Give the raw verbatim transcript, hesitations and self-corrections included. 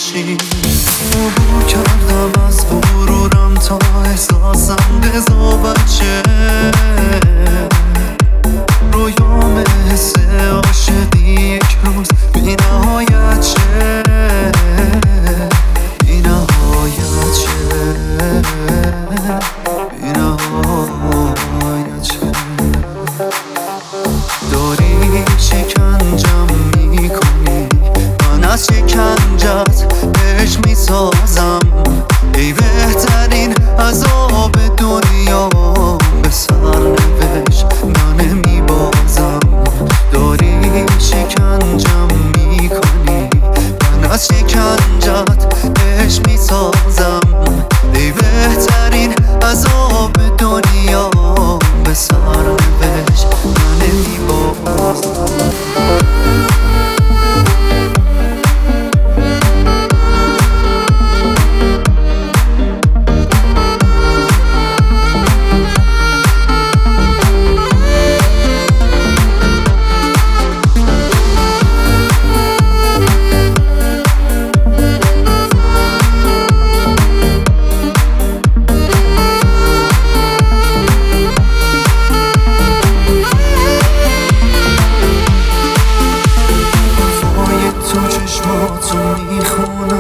باشی. عبور کردم از غرورم تا احساسم قضاوت شه، رویام حس عاشقی یک روز بی نهایت شه، بی نهایت شه، بی نهایت شه. داری شکنجم میکنی، من از شکنجت عشق میسازم. ای بهترین عذاب دنیا به سرنوشت من نمیبازم. داری شکنجم میکنی، من از شکنجت عشق میسازم. ای بهترین عذاب دنیا به سرنوشت من نمیبازم. تو میخونم